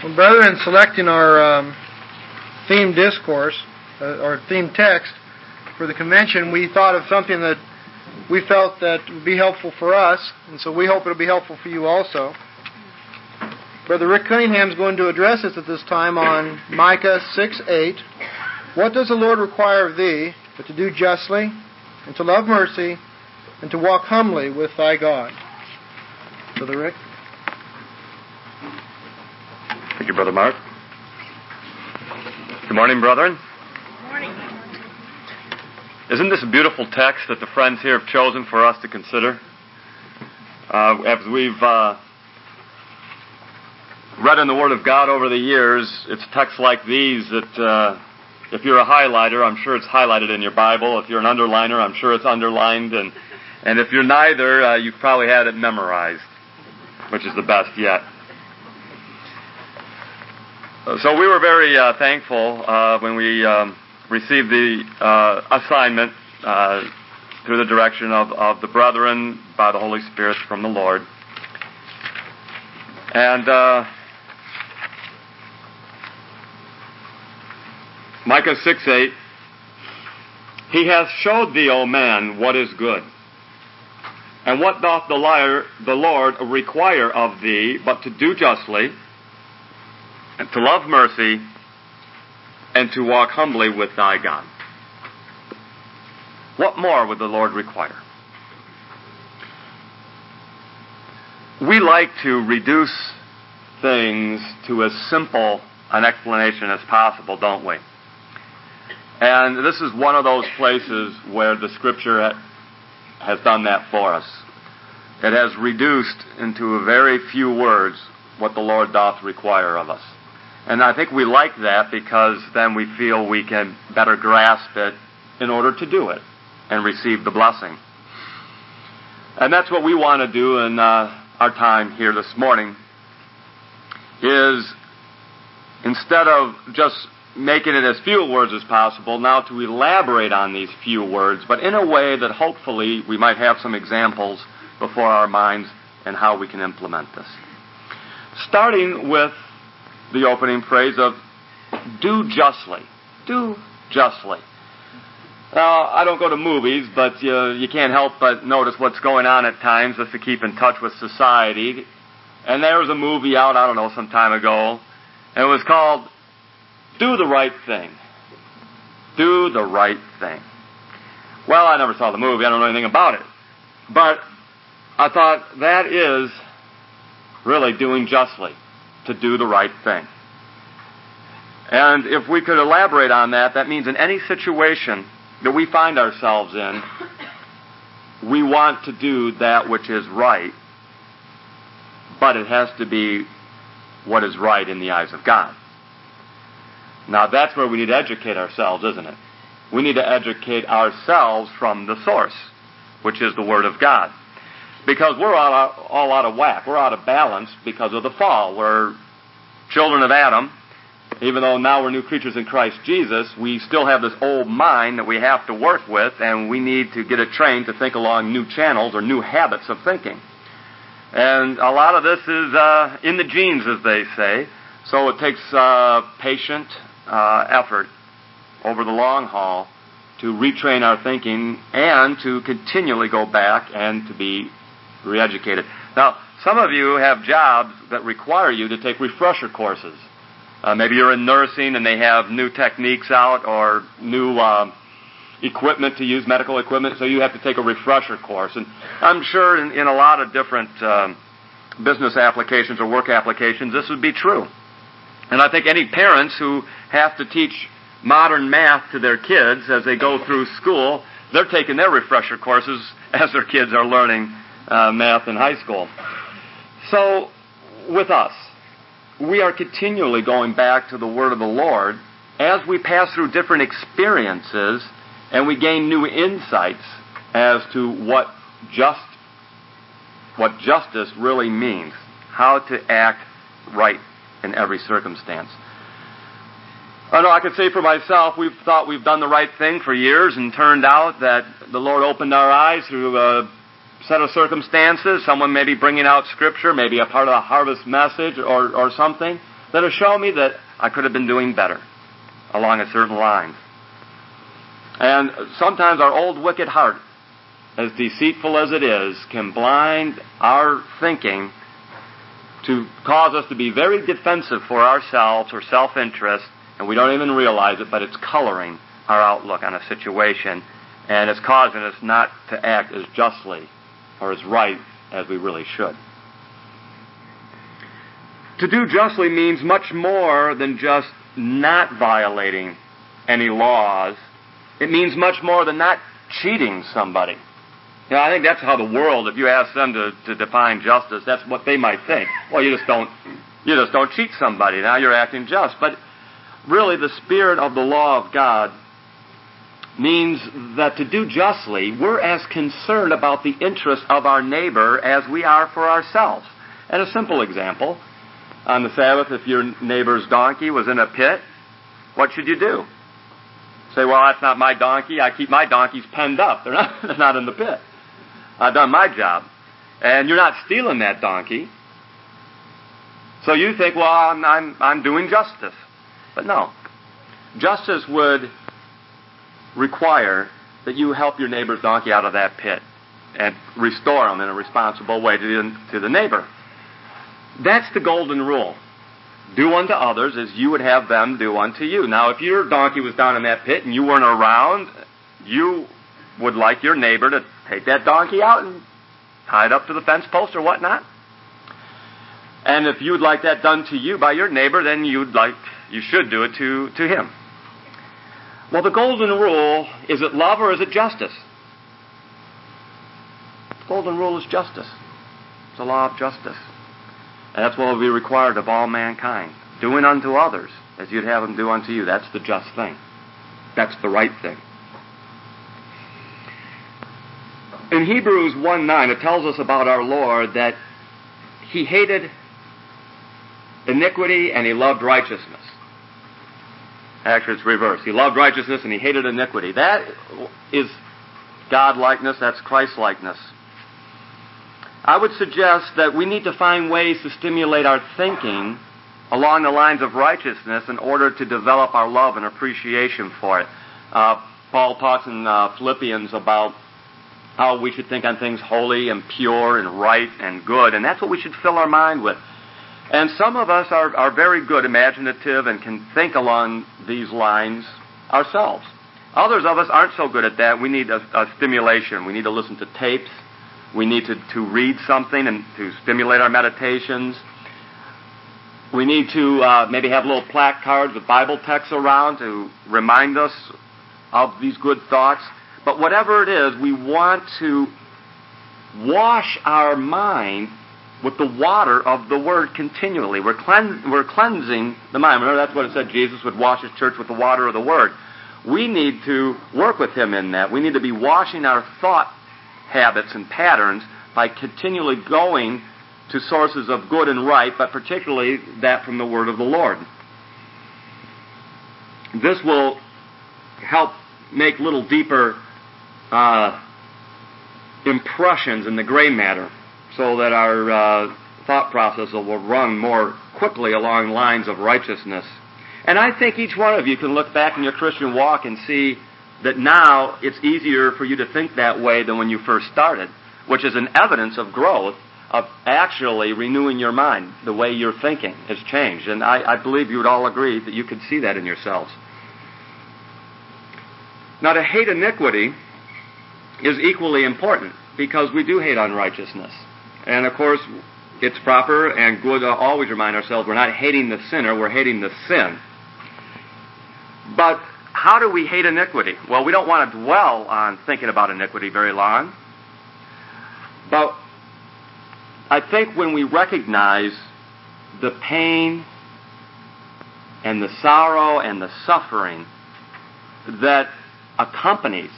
Well, brother, in selecting our theme discourse, or theme text for the convention, we thought of something that we felt that would be helpful for us, and so we hope it'll be helpful for you also. Brother Rick Cunningham is going to address us at this time on Micah 6:8. What does the Lord require of thee, but to do justly, and to love mercy, and to walk humbly with thy God? Brother Rick. Thank you, Brother Mark. Good morning, brethren. Good morning. Isn't this a beautiful text that the friends here have chosen for us to consider? As we've read in the Word of God over the years, it's texts like these that, if you're a highlighter, I'm sure it's highlighted in your Bible. If you're an underliner, I'm sure it's underlined. And if you're neither, you've probably had it memorized, which is the best yet. So we were very thankful when we received the assignment through the direction of the brethren by the Holy Spirit from the Lord. And Micah 6:8, He hath showed thee, O man, what is good. And what doth the Lord require of thee, but to do justly, and to love mercy, and to walk humbly with thy God. What more would the Lord require? We like to reduce things to as simple an explanation as possible, don't we? And this is one of those places where the Scripture has done that for us. It has reduced into a very few words what the Lord doth require of us. And I think we like that because then we feel we can better grasp it in order to do it and receive the blessing. And that's what we want to do in our time here this morning, is instead of just making it as few words as possible, now to elaborate on these few words, but in a way that hopefully we might have some examples before our minds and how we can implement this. Starting with the opening phrase of do justly. Do justly. Now, I don't go to movies, but you can't help but notice what's going on at times just to keep in touch with society. And there was a movie out, I don't know, some time ago, and it was called Do the Right Thing. Do the Right Thing. Well, I never saw the movie. I don't know anything about it. But I thought that is really doing justly, to do the right thing. And if we could elaborate on that, that means in any situation that we find ourselves in, we want to do that which is right, but it has to be what is right in the eyes of God. Now that's where we need to educate ourselves, isn't it? We need to educate ourselves from the source, which is the Word of God. Because we're all out of whack. We're out of balance because of the fall. We're children of Adam. Even though now we're new creatures in Christ Jesus, we still have this old mind that we have to work with, and we need to get it trained to think along new channels or new habits of thinking. And a lot of this is in the genes, as they say. So it takes patient effort over the long haul to retrain our thinking and to continually go back and to be re-educated. Now, some of you have jobs that require you to take refresher courses. Maybe you're in nursing and they have new techniques out or new equipment to use, medical equipment, so you have to take a refresher course. And I'm sure in a lot of different business applications or work applications, this would be true. And I think any parents who have to teach modern math to their kids as they go through school, they're taking their refresher courses as their kids are learning math in high school. So, with us, we are continually going back to the Word of the Lord as we pass through different experiences and we gain new insights as to what justice really means, how to act right in every circumstance. I know I could say for myself, we've thought we've done the right thing for years, and turned out that the Lord opened our eyes through a set of circumstances, someone maybe bringing out Scripture, maybe a part of the harvest message or something, that have shown me that I could have been doing better along a certain line. And sometimes our old wicked heart, as deceitful as it is, can blind our thinking to cause us to be very defensive for ourselves or self-interest, and we don't even realize it, but it's coloring our outlook on a situation, and it's causing us not to act as justly or as right as we really should. To do justly means much more than just not violating any laws. It means much more than not cheating somebody. You know, I think that's how the world, if you ask them to define justice, that's what they might think. Well, you just don't cheat somebody. Now you're acting just. But really, the spirit of the law of God means that to do justly, we're as concerned about the interests of our neighbor as we are for ourselves. And a simple example, on the Sabbath, if your neighbor's donkey was in a pit, what should you do? Say, well, that's not my donkey. I keep my donkeys penned up. They're not in the pit. I've done my job. And you're not stealing that donkey. So you think, well, I'm doing justice. But no. Justice would require that you help your neighbor's donkey out of that pit and restore him in a responsible way to the neighbor. That's the golden rule. Do unto others as you would have them do unto you. Now, if your donkey was down in that pit and you weren't around, you would like your neighbor to take that donkey out and tie it up to the fence post or whatnot. And if you would like that done to you by your neighbor, then you should do it to him. Well, the golden rule, is it love or is it justice? The golden rule is justice. It's the law of justice. And that's what will be required of all mankind. Doing unto others as you'd have them do unto you. That's the just thing. That's the right thing. In Hebrews 1:9, it tells us about our Lord that He hated iniquity and He loved righteousness. Actually, it's reversed. He loved righteousness and He hated iniquity. That is God-likeness. That's Christ-likeness. I would suggest that we need to find ways to stimulate our thinking along the lines of righteousness in order to develop our love and appreciation for it. Paul talks in Philippians about how we should think on things holy and pure and right and good, and that's what we should fill our mind with. And some of us are very good, imaginative, and can think along these lines ourselves. Others of us aren't so good at that. We need a stimulation. We need to listen to tapes. We need to read something and to stimulate our meditations. We need to maybe have little placards with Bible texts around to remind us of these good thoughts. But whatever it is, we want to wash our mind with the water of the Word continually. We're cleansing the mind. Remember, that's what it said. Jesus would wash His church with the water of the Word. We need to work with Him in that. We need to be washing our thought habits and patterns by continually going to sources of good and right, but particularly that from the Word of the Lord. This will help make little deeper impressions in the gray matter so that our thought process will run more quickly along lines of righteousness. And I think each one of you can look back in your Christian walk and see that now it's easier for you to think that way than when you first started, which is an evidence of growth, of actually renewing your mind. The way you're thinking has changed. And I believe you would all agree that you could see that in yourselves. Now, to hate iniquity is equally important because we do hate unrighteousness. And, of course, it's proper and good to always remind ourselves we're not hating the sinner, we're hating the sin. But how do we hate iniquity? Well, we don't want to dwell on thinking about iniquity very long. But I think when we recognize the pain and the sorrow and the suffering that accompanies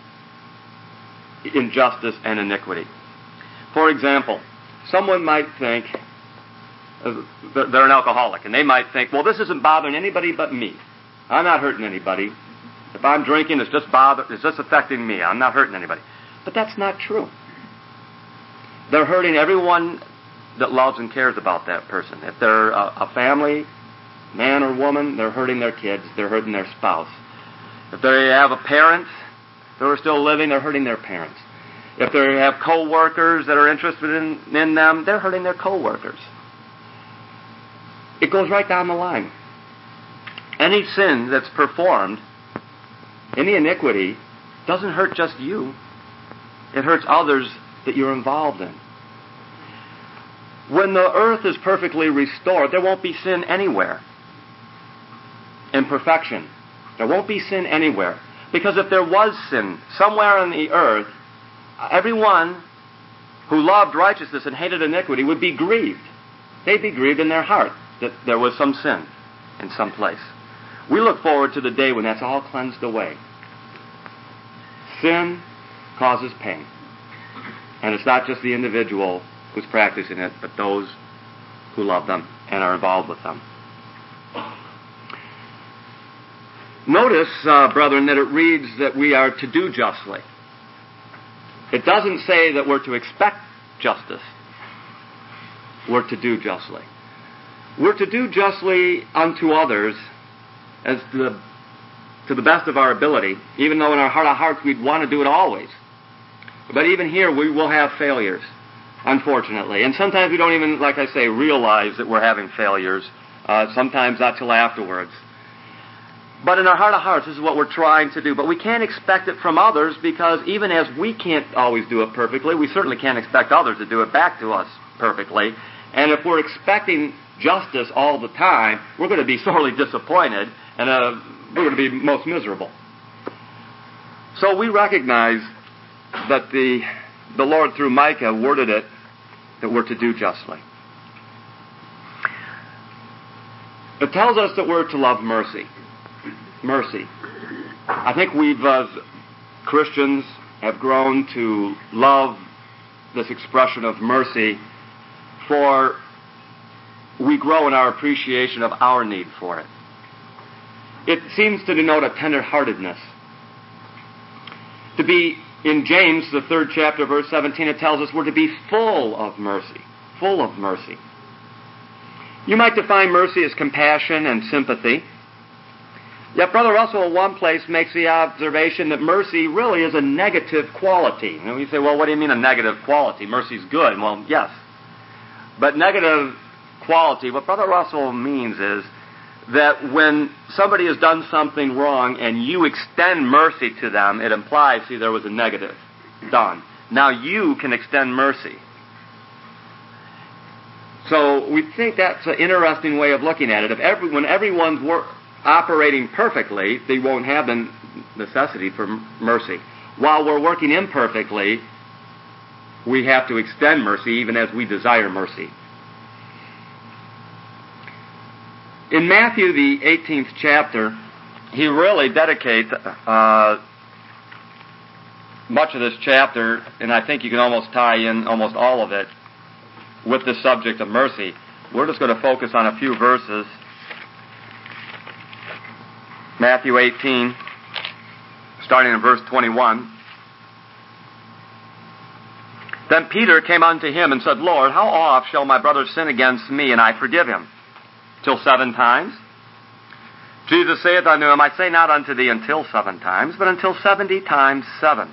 injustice and iniquity. For example, someone might think they're an alcoholic, and they might think, well, this isn't bothering anybody but me. I'm not hurting anybody. If I'm drinking, it's just affecting me. I'm not hurting anybody. But that's not true. They're hurting everyone that loves and cares about that person. If they're a family man or woman, they're hurting their kids, they're hurting their spouse. If they have a parent who are still living, they're hurting their parents. If they have co-workers that are interested in them, they're hurting their co-workers. It goes right down the line. Any sin that's performed, any iniquity, doesn't hurt just you. It hurts others that you're involved in. When the earth is perfectly restored, there won't be sin anywhere. In perfection, there won't be sin anywhere. Because if there was sin somewhere on the earth, everyone who loved righteousness and hated iniquity would be grieved. They'd be grieved in their heart that there was some sin in some place. We look forward to the day when that's all cleansed away. Sin causes pain. And it's not just the individual who's practicing it, but those who love them and are involved with them. Notice, brethren, that it reads that we are to do justly. It doesn't say that we're to expect justice. We're to do justly. We're to do justly unto others as to the best of our ability, even though in our heart of hearts we'd want to do it always. But even here we will have failures, unfortunately. And sometimes we don't even, like I say, realize that we're having failures. Sometimes not till afterwards. But in our heart of hearts, this is what we're trying to do. But we can't expect it from others, because even as we can't always do it perfectly, we certainly can't expect others to do it back to us perfectly. And if we're expecting justice all the time, we're going to be sorely disappointed, and we're going to be most miserable. So we recognize that the Lord through Micah worded it that we're to do justly. It tells us that we're to love mercy. Mercy. I think we've, as Christians, have grown to love this expression of mercy, for we grow in our appreciation of our need for it. It seems to denote a tender-heartedness. To be, in James, the 3rd chapter, verse 17, it tells us we're to be full of mercy. Full of mercy. You might define mercy as compassion and sympathy. Yet Brother Russell, in one place, makes the observation that mercy really is a negative quality. And we say, well, what do you mean a negative quality? Mercy's good. Well, yes. But negative quality, what Brother Russell means is that when somebody has done something wrong and you extend mercy to them, it implies, see, there was a negative done. Now you can extend mercy. So we think that's an interesting way of looking at it. When everyone's operating perfectly, they won't have the necessity for mercy. While we're working imperfectly, we have to extend mercy even as we desire mercy. In Matthew, the 18th chapter, he really dedicates much of this chapter, and I think you can almost tie in almost all of it with the subject of mercy. We're just going to focus on a few verses. Matthew 18, starting in verse 21. Then Peter came unto him and said, Lord, how oft shall my brother sin against me, and I forgive him? Till 7 times? Jesus saith unto him, I say not unto thee until 7 times, but until 70 times 7.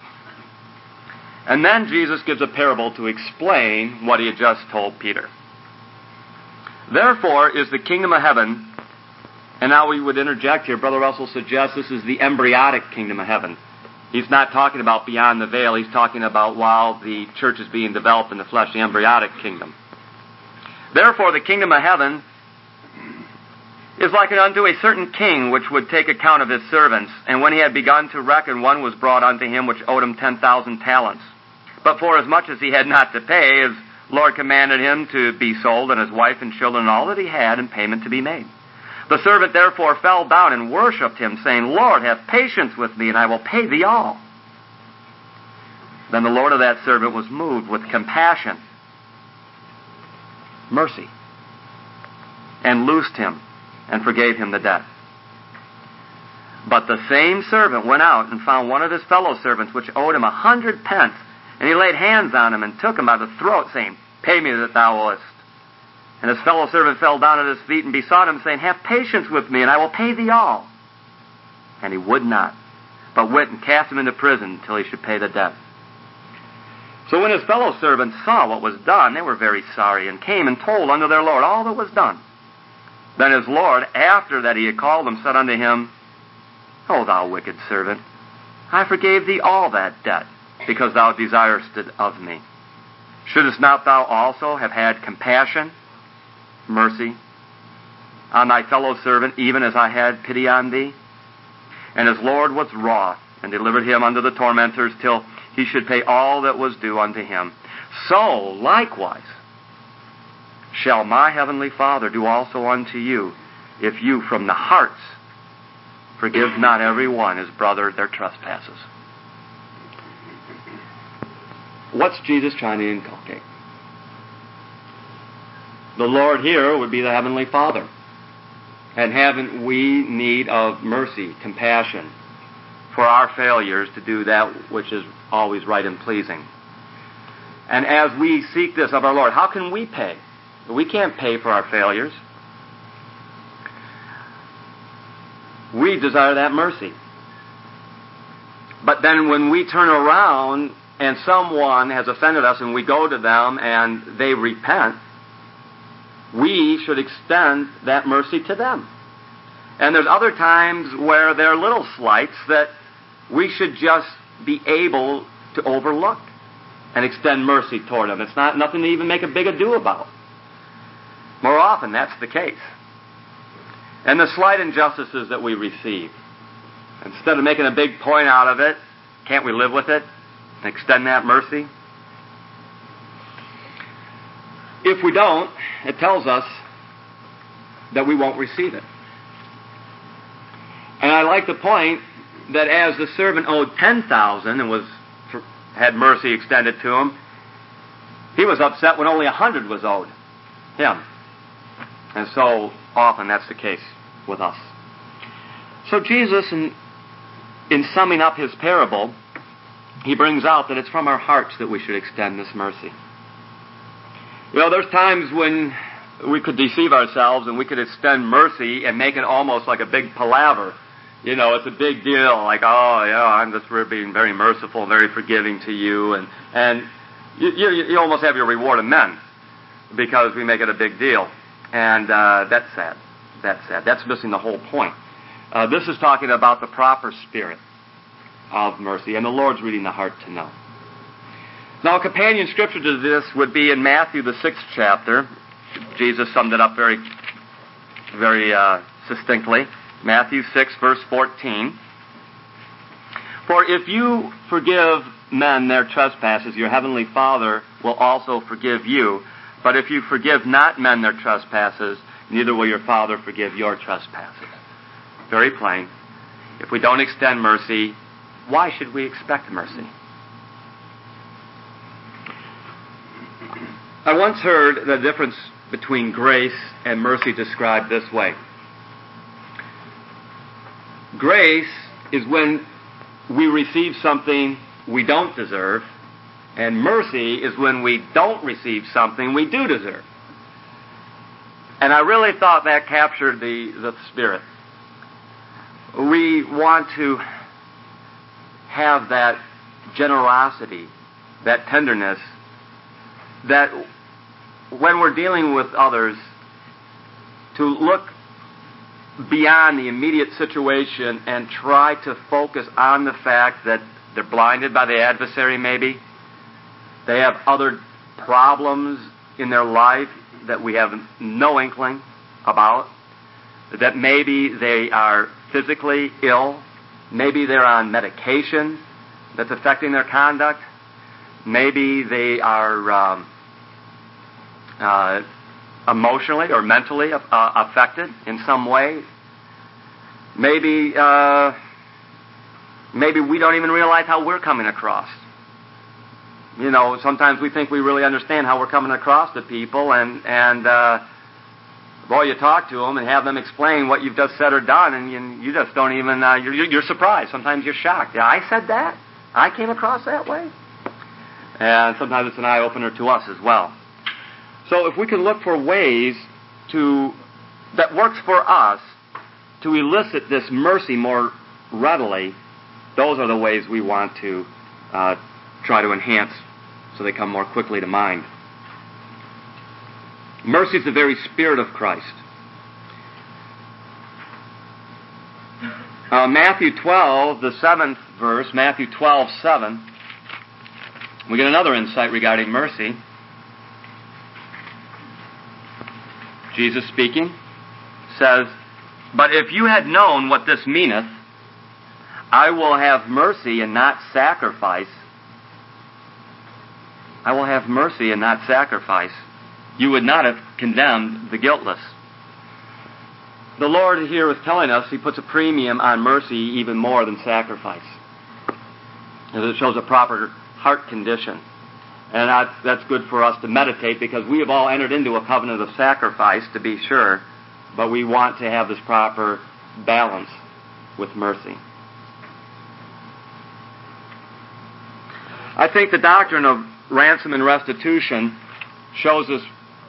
And then Jesus gives a parable to explain what he had just told Peter. Therefore is the kingdom of heaven, and now we would interject here, Brother Russell suggests this is the embryonic kingdom of heaven. He's not talking about beyond the veil, he's talking about while the church is being developed in the flesh, the embryonic kingdom. Therefore the kingdom of heaven is likened unto a certain king which would take account of his servants. And when he had begun to reckon, one was brought unto him which owed him 10,000 talents. But for as much as he had not to pay, his Lord commanded him to be sold, and his wife and children and all that he had, and payment to be made. The servant therefore fell down and worshipped him, saying, Lord, have patience with me, and I will pay thee all. Then the Lord of that servant was moved with compassion, mercy, and loosed him, and forgave him the debt. But the same servant went out and found one of his fellow servants which owed him 100 pence, and he laid hands on him and took him by the throat, saying, Pay me that thou owest. And his fellow servant fell down at his feet and besought him, saying, Have patience with me, and I will pay thee all. And he would not, but went and cast him into prison till he should pay the debt. So when his fellow servants saw what was done, they were very sorry, and came and told unto their Lord all that was done. Then his Lord, after that he had called them, said unto him, O thou wicked servant, I forgave thee all that debt, because thou desirest it of me. Shouldest not thou also have had compassion, mercy, on thy fellow servant, even as I had pity on thee? And his Lord was wroth, and delivered him unto the tormentors, till he should pay all that was due unto him. So, likewise, shall my heavenly Father do also unto you, if you from the hearts forgive not every one his brother their trespasses. What's Jesus trying to inculcate? The Lord here would be the Heavenly Father. And haven't we need of mercy, compassion, for our failures to do that which is always right and pleasing? And as we seek this of our Lord, how can we pay? We can't pay for our failures. We desire that mercy. But then when we turn around and someone has offended us and we go to them and they repent, we should extend that mercy to them. And there's other times where there are little slights that we should just be able to overlook and extend mercy toward them. It's not nothing to even make a big ado about. More often, that's the case. And the slight injustices that we receive, instead of making a big point out of it, can't we live with it and extend that mercy? If we don't, it tells us that we won't receive it. And I like the point that as the servant owed 10,000 and had mercy extended to him, he was upset when only 100 was owed him. And so often that's the case with us. So Jesus, in summing up his parable, he brings out that it's from our hearts that we should extend this mercy. You know, there's times when we could deceive ourselves and we could extend mercy and make it almost like a big palaver. You know, it's a big deal, like, oh, yeah, I'm just being very merciful, very forgiving to you, and you almost have your reward of men because we make it a big deal. And that's sad. That's sad. That's missing the whole point. This is talking about the proper spirit of mercy, and the Lord's reading the heart to know. Now, a companion scripture to this would be in Matthew, the 6th chapter. Jesus summed it up very, very succinctly. Matthew 6, verse 14. For if you forgive men their trespasses, your heavenly Father will also forgive you. But if you forgive not men their trespasses, neither will your Father forgive your trespasses. Very plain. If we don't extend mercy, why should we expect mercy? I once heard the difference between grace and mercy described this way. Grace is when we receive something we don't deserve, and mercy is when we don't receive something we do deserve. And I really thought that captured the spirit. We want to have that generosity, that tenderness, that when we're dealing with others, to look beyond the immediate situation and try to focus on the fact that they're blinded by the adversary maybe. They have other problems in their life that we have no inkling about. That maybe they are physically ill. Maybe they're on medication that's affecting their conduct. Maybe they are emotionally or mentally affected in some way. Maybe we don't even realize how we're coming across. You know, sometimes we think we really understand how we're coming across to people, and boy, you talk to them and have them explain what you've just said or done, and you just don't even, you're surprised. Sometimes you're shocked. Yeah, I said that? I came across that way? And sometimes it's an eye-opener to us as well. So if we can look for ways that works for us to elicit this mercy more readily, those are the ways we want to try to enhance so they come more quickly to mind. Mercy is the very spirit of Christ. Matthew 12, the 7th verse, Matthew 12:7, we get another insight regarding mercy. Jesus speaking says, "But if you had known what this meaneth, I will have mercy and not sacrifice. I will have mercy and not sacrifice. You would not have condemned the guiltless." The Lord here is telling us He puts a premium on mercy even more than sacrifice. It shows a proper heart condition. And that's good for us to meditate, because we have all entered into a covenant of sacrifice, to be sure, but we want to have this proper balance with mercy. I think the doctrine of ransom and restitution shows us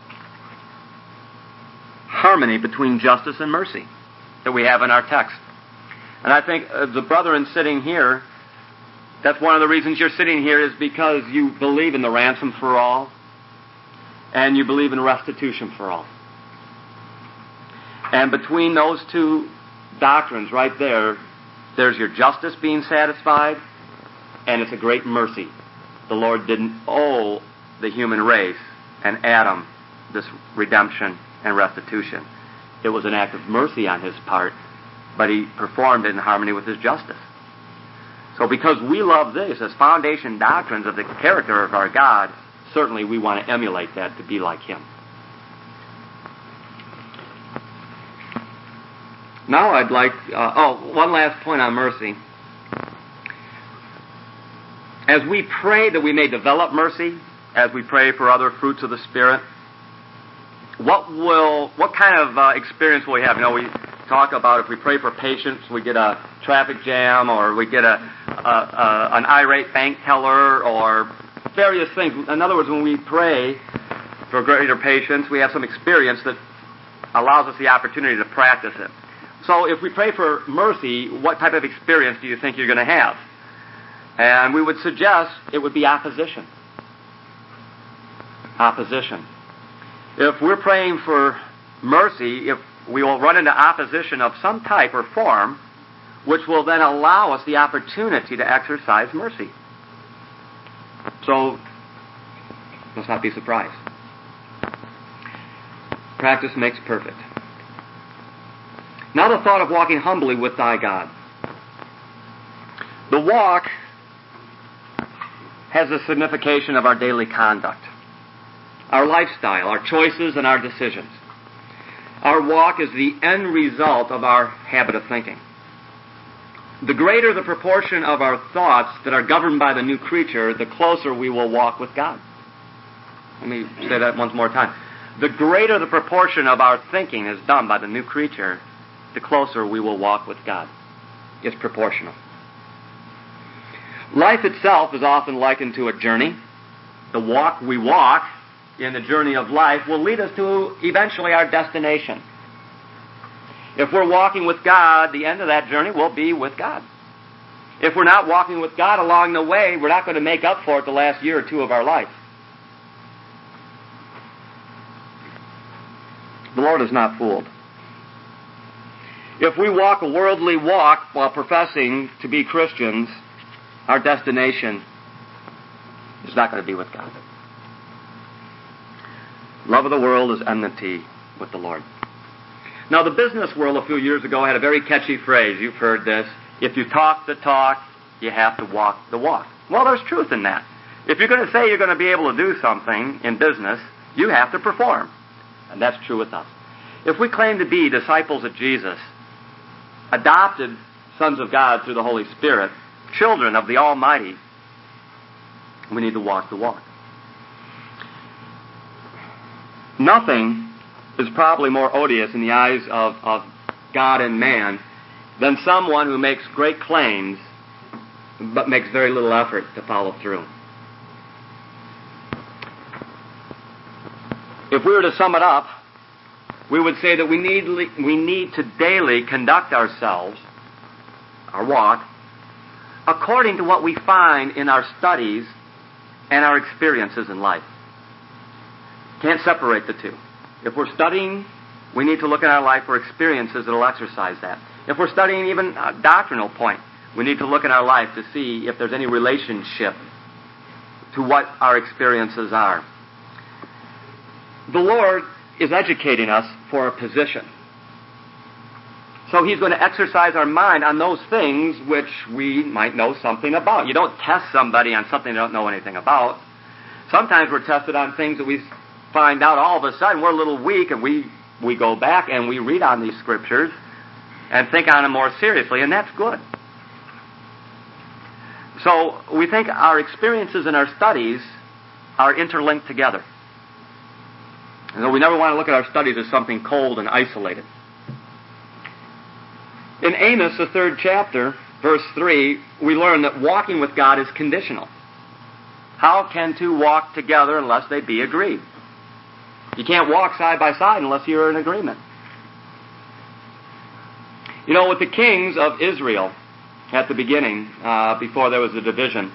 harmony between justice and mercy that we have in our text. And I think the brethren sitting here, that's one of the reasons you're sitting here, is because you believe in the ransom for all and you believe in restitution for all. And between those two doctrines right there, there's your justice being satisfied, and it's a great mercy. The Lord didn't owe the human race and Adam this redemption and restitution. It was an act of mercy on His part, but He performed it in harmony with His justice. So because we love this as foundation doctrines of the character of our God, certainly we want to emulate that to be like Him. Now I'd like, one last point on mercy. As we pray that we may develop mercy, as we pray for other fruits of the Spirit, what kind of experience will we have? You know, we talk about if we pray for patience, we get a traffic jam, or we get an irate bank teller, or various things. In other words, when we pray for greater patience, we have some experience that allows us the opportunity to practice it. So if we pray for mercy, what type of experience do you think you're going to have? And we would suggest it would be opposition. Opposition. If we're praying for mercy, if we will run into opposition of some type or form, which will then allow us the opportunity to exercise mercy. So, let's not be surprised. Practice makes perfect. Now the thought of walking humbly with thy God. The walk has a signification of our daily conduct, our lifestyle, our choices, and our decisions. Our walk is the end result of our habit of thinking. The greater the proportion of our thoughts that are governed by the new creature, the closer we will walk with God. Let me say that once more time. The greater the proportion of our thinking is done by the new creature, the closer we will walk with God. It's proportional. Life itself is often likened to a journey. The walk we walk in the journey of life will lead us to eventually our destination. If we're walking with God, the end of that journey will be with God. If we're not walking with God along the way, we're not going to make up for it the last year or two of our life. The Lord is not fooled. If we walk a worldly walk while professing to be Christians, our destination is not going to be with God. Love of the world is enmity with the Lord. Now, the business world a few years ago had a very catchy phrase. You've heard this. If you talk the talk, you have to walk the walk. Well, there's truth in that. If you're going to say you're going to be able to do something in business, you have to perform. And that's true with us. If we claim to be disciples of Jesus, adopted sons of God through the Holy Spirit, children of the Almighty, we need to walk the walk. Nothing is probably more odious in the eyes of God and man than someone who makes great claims but makes very little effort to follow through. If we were to sum it up, we would say that we need to daily conduct ourselves, our walk, according to what we find in our studies and our experiences in life. Can't separate the two. If we're studying, we need to look at our life for experiences that will exercise that. If we're studying even a doctrinal point, we need to look at our life to see if there's any relationship to what our experiences are. The Lord is educating us for a position. So He's going to exercise our mind on those things which we might know something about. You don't test somebody on something they don't know anything about. Sometimes we're tested on things that we find out all of a sudden we're a little weak, and we go back and we read on these scriptures and think on them more seriously, and that's good. So we think our experiences and our studies are interlinked together. And so we never want to look at our studies as something cold and isolated. In Amos, the 3rd chapter, verse 3, we learn that walking with God is conditional. How can two walk together unless they be agreed? You can't walk side by side unless you're in agreement. You know, with the kings of Israel at the beginning, before there was a division,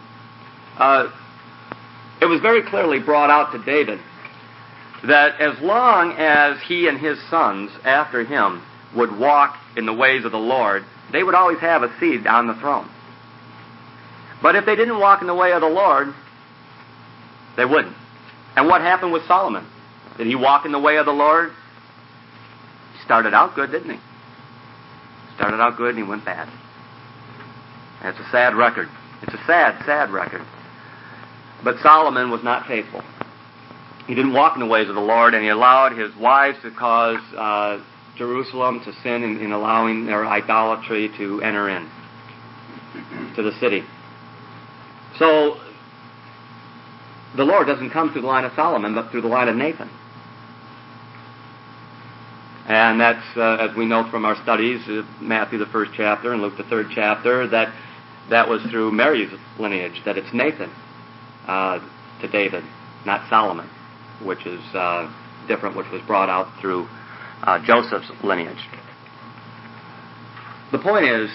it was very clearly brought out to David that as long as he and his sons after him would walk in the ways of the Lord, they would always have a seat on the throne. But if they didn't walk in the way of the Lord, they wouldn't. And what happened with Solomon? Did he walk in the way of the Lord? He started out good, didn't he? Started out good and he went bad. And it's a sad record. It's a sad, sad record. But Solomon was not faithful. He didn't walk in the ways of the Lord, and he allowed his wives to cause Jerusalem to sin in allowing their idolatry to enter in to the city. So the Lord doesn't come through the line of Solomon, but through the line of Nathan. And that's, as we know from our studies, Matthew the 1st chapter and Luke the 3rd chapter, that was through Mary's lineage, that it's Nathan to David, not Solomon, which is different, which was brought out through Joseph's lineage. The point is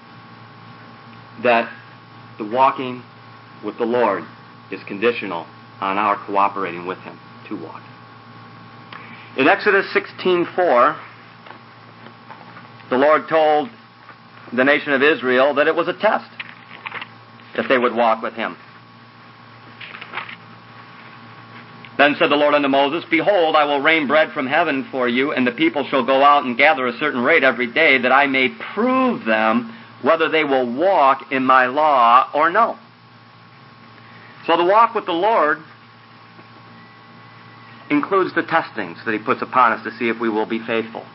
that the walking with the Lord is conditional on our cooperating with Him to walk. In Exodus 16:4, the Lord told the nation of Israel that it was a test if they would walk with Him. Then said the Lord unto Moses, Behold, I will rain bread from heaven for you, and the people shall go out and gather a certain rate every day, that I may prove them whether they will walk in my law or no. So the walk with the Lord includes the testings that He puts upon us to see if we will be faithful.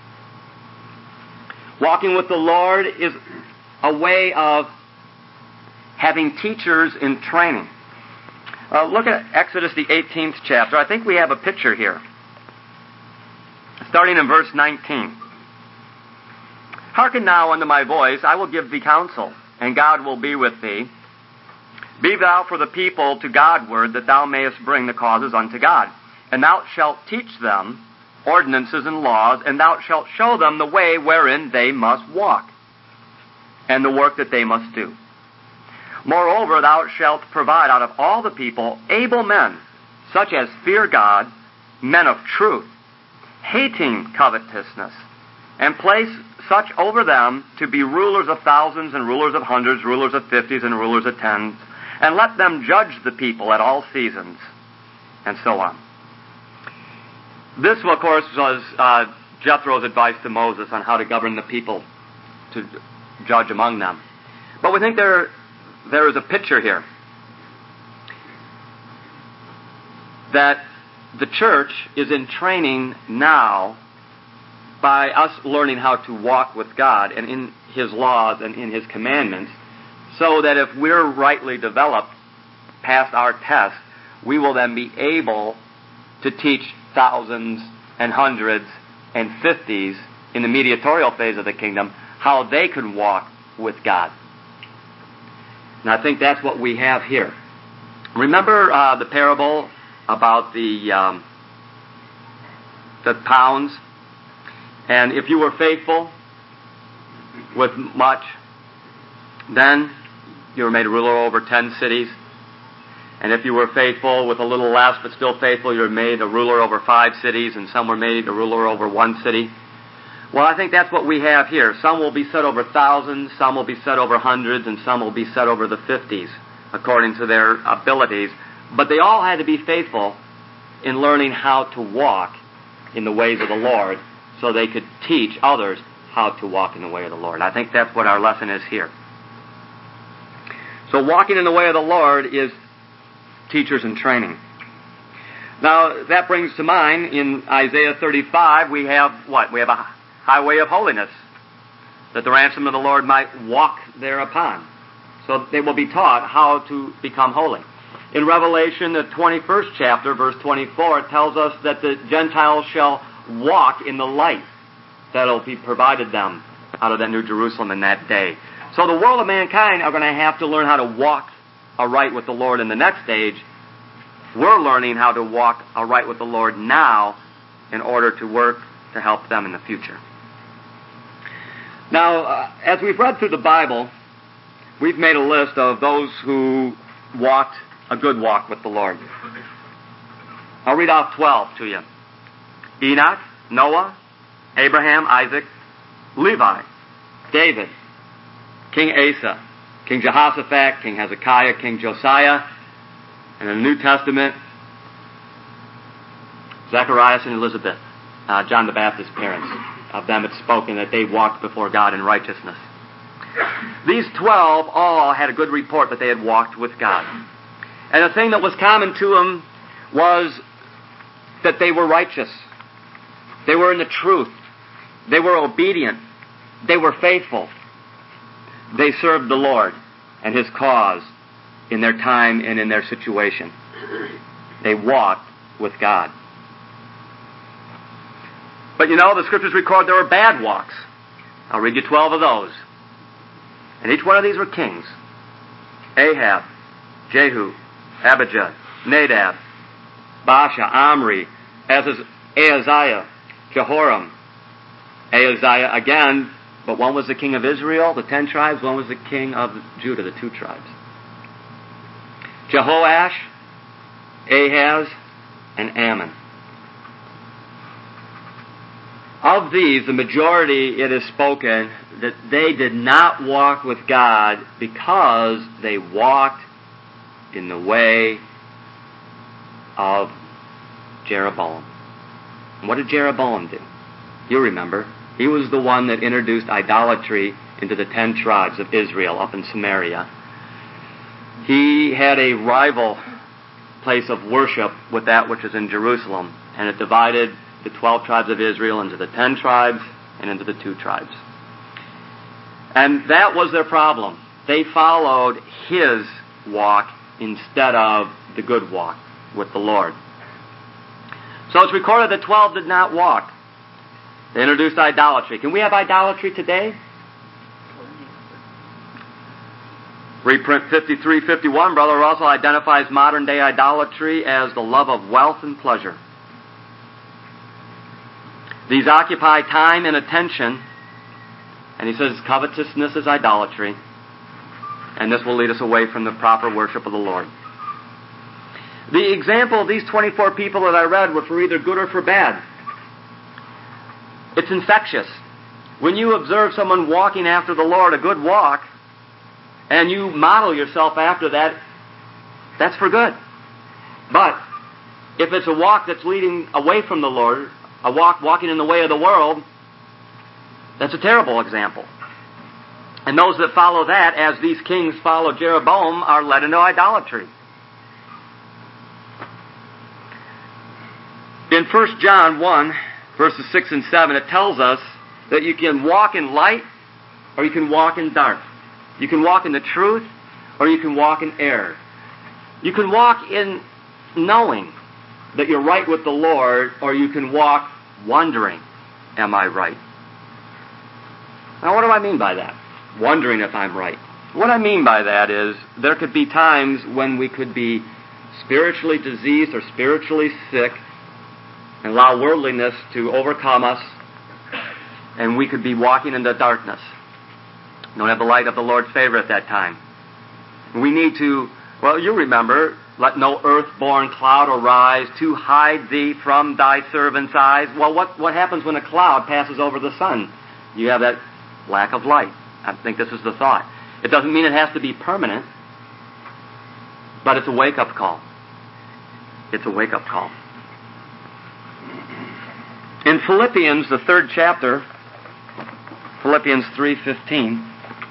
Walking with the Lord is a way of having teachers in training. Look at Exodus, the 18th chapter. I think we have a picture here. Starting in verse 19. Hearken now unto my voice, I will give thee counsel, and God will be with thee. Be thou for the people to Godward, that thou mayest bring the causes unto God. And thou shalt teach them ordinances and laws, and thou shalt show them the way wherein they must walk, and the work that they must do. Moreover, thou shalt provide out of all the people able men, such as fear God, men of truth, hating covetousness, and place such over them to be rulers of thousands and rulers of hundreds, rulers of 50s and rulers of 10s, and let them judge the people at all seasons, and so on. This, of course, was Jethro's advice to Moses on how to govern the people, to judge among them. But we think there is a picture here that the church is in training now by us learning how to walk with God and in His laws and in His commandments, so that if we're rightly developed past our test, we will then be able to teach thousands and hundreds and 50s in the mediatorial phase of the kingdom how they can walk with God. And I think that's what we have here. Remember the parable about the the pounds. And if you were faithful with much, then you were made a ruler over 10 cities. And if you were faithful with a little less, but still faithful, you were made a ruler over 5 cities, and some were made a ruler over 1 city. Well, I think that's what we have here. Some will be set over thousands, some will be set over hundreds, and some will be set over the 50s, according to their abilities. But they all had to be faithful in learning how to walk in the ways of the Lord, so they could teach others how to walk in the way of the Lord. I think that's what our lesson is here. So walking in the way of the Lord is teachers in training. Now, that brings to mind, in Isaiah 35, we have what? We have a highway of holiness, that the ransom of the Lord might walk thereupon. So they will be taught how to become holy. In Revelation, the 21st chapter, verse 24, it tells us that the Gentiles shall walk in the light that will be provided them out of that New Jerusalem in that day. So the world of mankind are going to have to learn how to walk aright with the Lord in the next stage. We're learning how to walk aright with the Lord now in order to work to help them in the future. Now, as we've read through the Bible, we've made a list of those who walked a good walk with the Lord. I'll read off 12 to you. Enoch, Noah, Abraham, Isaac, Levi, David, King Asa, King Jehoshaphat, King Hezekiah, King Josiah, and in the New Testament, Zacharias and Elizabeth, John the Baptist's parents. Of them it's spoken that they walked before God in righteousness. These 12 all had a good report that they had walked with God. And the thing that was common to them was that they were righteous. They were in the truth. They were obedient. They were faithful. They served the Lord and His cause in their time and in their situation. They walked with God. But you know, the Scriptures record there were bad walks. I'll read you 12 of those. And each one of these were kings. Ahab, Jehu, Abijah, Nadab, Baasha, Omri, Ahaziah, Jehoram. Ahaziah again, but one was the king of Israel, the 10 tribes, one was the king of Judah, the 2 tribes. Jehoash, Ahaz, and Ammon. Of these, the majority, it is spoken that they did not walk with God because they walked in the way of Jeroboam. And what did Jeroboam do? You remember. He was the one that introduced idolatry into the 10 tribes of Israel up in Samaria. He had a rival place of worship with that which is in Jerusalem, and it divided the 12 tribes of Israel into the 10 tribes and into the 2 tribes. And that was their problem. They followed his walk instead of the good walk with the Lord. So it's recorded that 12 did not walk. They introduced idolatry. Can we have idolatry today? Reprint 5351, Brother Russell identifies modern day idolatry as the love of wealth and pleasure. These occupy time and attention, and he says covetousness is idolatry, and this will lead us away from the proper worship of the Lord. The example of these 24 people that I read were for either good or for bad. It's infectious. When you observe someone walking after the Lord, a good walk, and you model yourself after that, that's for good. But if it's a walk that's leading away from the Lord, a walking in the way of the world, that's a terrible example. And those that follow that, as these kings followed Jeroboam, are led into idolatry. In 1 John 1, verses 6 and 7, it tells us that you can walk in light or you can walk in dark. You can walk in the truth or you can walk in error. You can walk in knowing that you're right with the Lord, or you can walk wondering, am I right? Now, what do I mean by that? Wondering if I'm right. What I mean by that is there could be times when we could be spiritually diseased or spiritually sick, and allow worldliness to overcome us, and we could be walking in the darkness. We don't have the light of the Lord's favor at that time. We need to, well, you remember, let no earth-born cloud arise to hide thee from thy servant's eyes. Well, what happens when a cloud passes over the sun? You have that lack of light. I think this is the thought. It doesn't mean it has to be permanent, but it's a wake-up call. It's a wake-up call. In Philippians, the 3rd chapter, Philippians 3:15,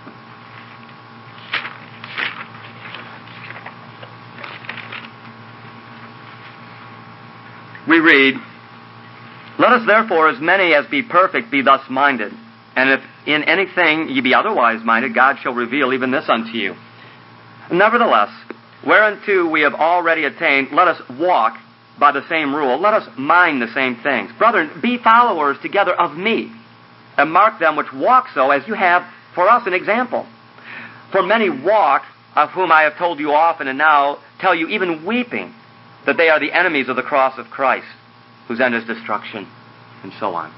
we read, "Let us therefore, as many as be perfect, be thus minded. And if in anything ye be otherwise minded, God shall reveal even this unto you. Nevertheless, whereunto we have already attained, let us walk by the same rule. Let us mind the same things. Brethren, be followers together of me, and mark them which walk so, as you have for us an example. For many walk, of whom I have told you often, and now tell you even weeping, that they are the enemies of the cross of Christ, whose end is destruction," and so on.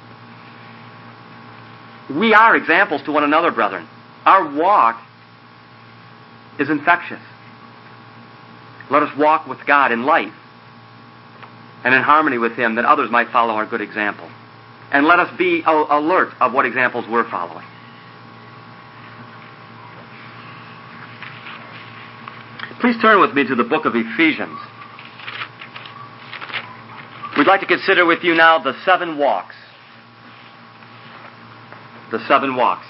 We are examples to one another, brethren. Our walk is infectious. Let us walk with God in light and in harmony with Him, that others might follow our good example. And let us be alert of what examples we're following. Please turn with me to the book of Ephesians. We'd like to consider with you now the 7 walks. The 7 walks.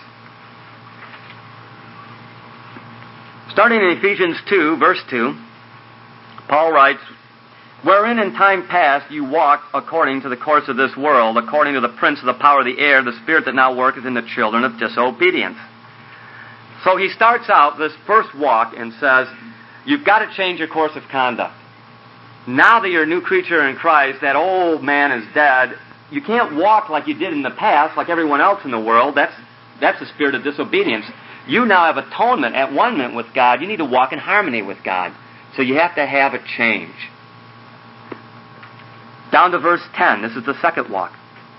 Starting in Ephesians 2, verse 2, Paul writes, "Wherein in time past you walked according to the course of this world, according to the prince of the power of the air, the spirit that now worketh in the children of disobedience." So he starts out this first walk and says, you've got to change your course of conduct. Now that you're a new creature in Christ, that old man is dead. You can't walk like you did in the past, like everyone else in the world. That's the spirit of disobedience. You now have atonement, at one-ment with God. You need to walk in harmony with God. So you have to have a change. Down to verse 10. This is the second walk.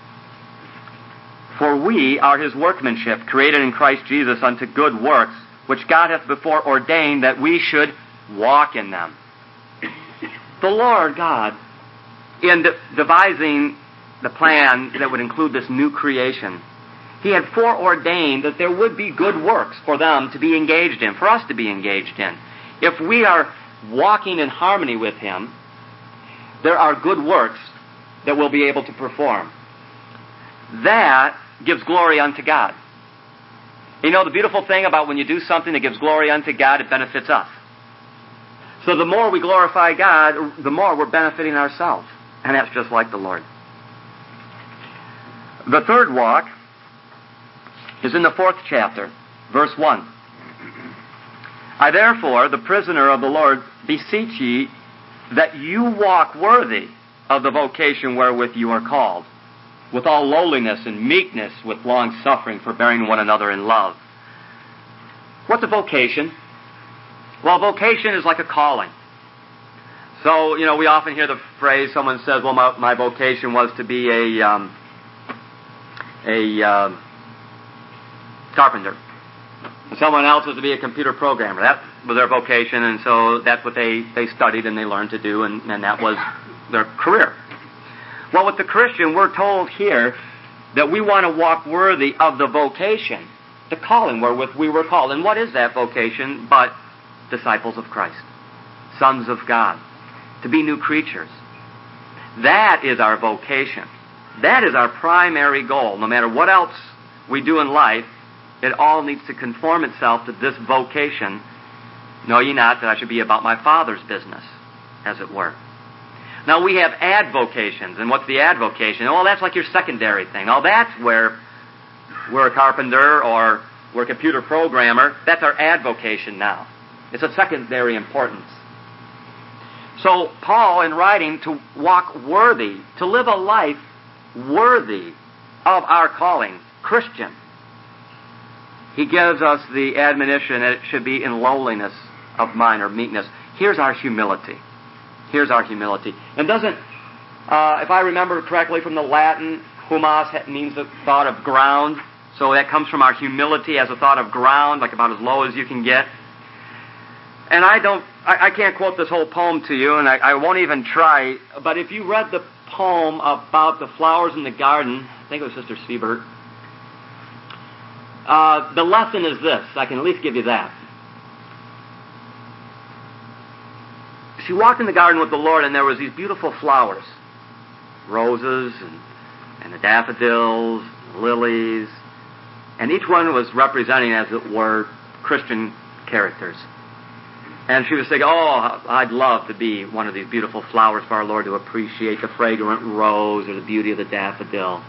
"For we are His workmanship, created in Christ Jesus unto good works, which God hath before ordained that we should walk in them." The Lord God, in devising the plan that would include this new creation, He had foreordained that there would be good works for them to be engaged in, for us to be engaged in. If we are walking in harmony with Him, there are good works that we'll be able to perform. That gives glory unto God. You know, the beautiful thing about when you do something that gives glory unto God, it benefits us. So the more we glorify God, the more we're benefiting ourselves. And that's just like the Lord. The third walk is in the 4th chapter, verse 1. "I therefore, the prisoner of the Lord, beseech ye that you walk worthy of the vocation wherewith you are called, with all lowliness and meekness, with long suffering, forbearing one another in love." What's a vocation? Well, vocation is like a calling. So, we often hear the phrase, someone says, well, my vocation was to be a carpenter. Someone else was to be a computer programmer. That was their vocation, and so that's what they studied and they learned to do, and that was their career. Well, with the Christian, we're told here that we want to walk worthy of the vocation, the calling wherewith we were called. And what is that vocation but disciples of Christ, sons of God, to be new creatures? That is our vocation. That is our primary goal. No matter what else we do in life, it all needs to conform itself to this vocation. Know ye not that I should be about my Father's business, as it were. Now, we have advocations. And what's the advocation? Well, that's like your secondary thing. Oh, that's where we're a carpenter or we're a computer programmer. That's our advocation now. It's of secondary importance. So, Paul, in writing to walk worthy, to live a life worthy of our calling, Christian, he gives us the admonition that it should be in lowliness of mind or meekness. Here's our humility. Here's our humility. And doesn't If I remember correctly from the Latin, humus means the thought of ground. So that comes from our humility as a thought of ground, like about as low as you can get. And I can't quote this whole poem to you, and I won't even try, but if you read the poem about the flowers in the garden, I think it was Sister Siebert, the lesson is this. I can at least give you that. She walked in the garden with the Lord, and there was these beautiful flowers, roses and the daffodils, lilies, and each one was representing, as it were, Christian characters. And she was thinking, oh, I'd love to be one of these beautiful flowers for our Lord, to appreciate the fragrant rose or the beauty of the daffodil.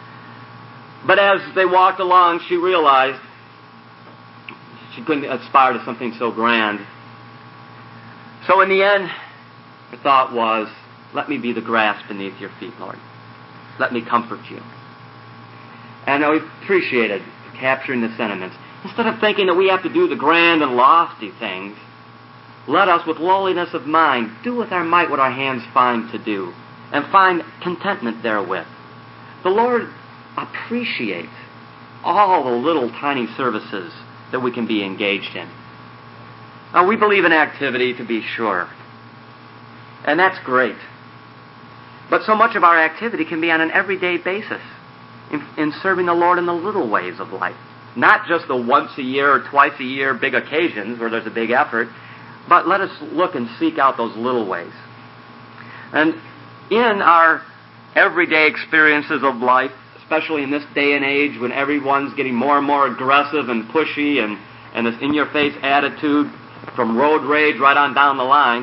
But as they walked along, she realized she couldn't aspire to something so grand. So in the end, her thought was, let me be the grass beneath your feet, Lord. Let me comfort you. And I appreciated capturing the sentiments. Instead of thinking that we have to do the grand and lofty things, let us, with lowliness of mind, do with our might what our hands find to do, and find contentment therewith. The Lord appreciates all the little tiny services that we can be engaged in. Now, we believe in activity, to be sure, and that's great. But so much of our activity can be on an everyday basis in serving the Lord in the little ways of life. Not just the once a year or twice a year big occasions where there's a big effort, but let us look and seek out those little ways. And in our everyday experiences of life, especially in this day and age when everyone's getting more and more aggressive and pushy and this in-your-face attitude from road rage right on down the line,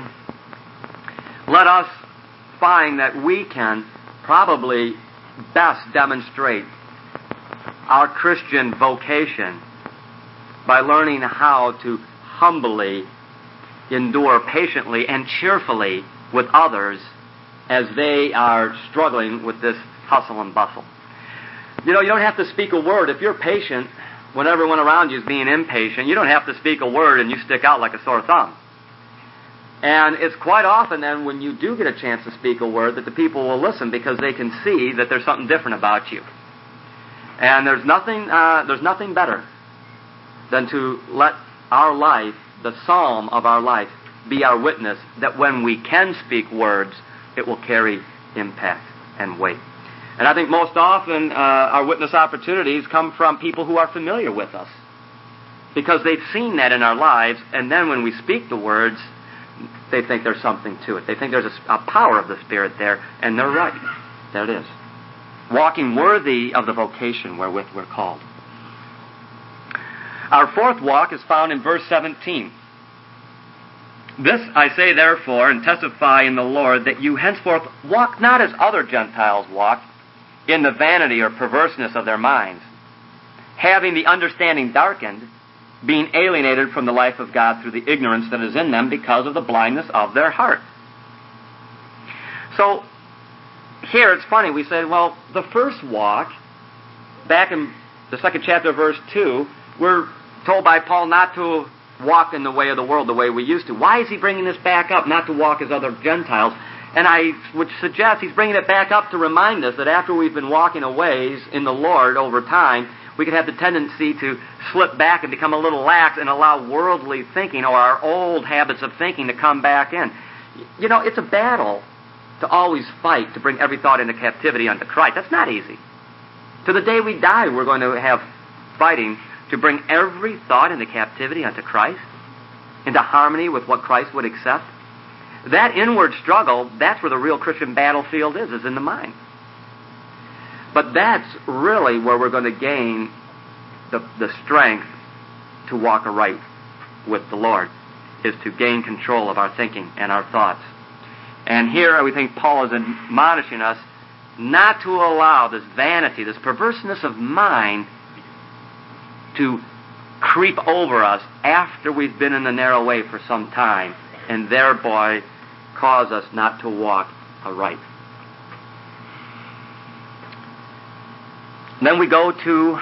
let us find that we can probably best demonstrate our Christian vocation by learning how to humbly endure patiently and cheerfully with others as they are struggling with this hustle and bustle. You know, you don't have to speak a word. If you're patient when everyone around you is being impatient, you don't have to speak a word and you stick out like a sore thumb. And it's quite often then when you do get a chance to speak a word that the people will listen because they can see that there's something different about you. And there's nothing better than to let our life, the psalm of our life, be our witness that when we can speak words, it will carry impact and weight. And I think most often our witness opportunities come from people who are familiar with us because they've seen that in our lives, and then when we speak the words, they think there's something to it. They think there's a power of the Spirit there, and they're right. There it is. Walking worthy of the vocation wherewith we're called. Our fourth walk is found in verse 17. This I say therefore, and testify in the Lord, that you henceforth walk not as other Gentiles walk, in the vanity or perverseness of their minds, having the understanding darkened, being alienated from the life of God through the ignorance that is in them because of the blindness of their heart. So, here it's funny, we say, well, the first walk, back in the second chapter, verse 2, we're told by Paul not to walk in the way of the world the way we used to. Why is he bringing this back up, not to walk as other Gentiles? And I would suggest he's bringing it back up to remind us that after we've been walking a ways in the Lord over time, we can have the tendency to slip back and become a little lax and allow worldly thinking or our old habits of thinking to come back in. You know, it's a battle to always fight to bring every thought into captivity unto Christ. That's not easy. To the day we die, we're going to have fighting to bring every thought into captivity unto Christ, into harmony with what Christ would accept. That inward struggle, that's where the real Christian battlefield is in the mind. But that's really where we're going to gain the strength to walk aright with the Lord, is to gain control of our thinking and our thoughts. And here we think Paul is admonishing us not to allow this vanity, this perverseness of mind to creep over us after we've been in the narrow way for some time and thereby cause us not to walk aright. Then we go to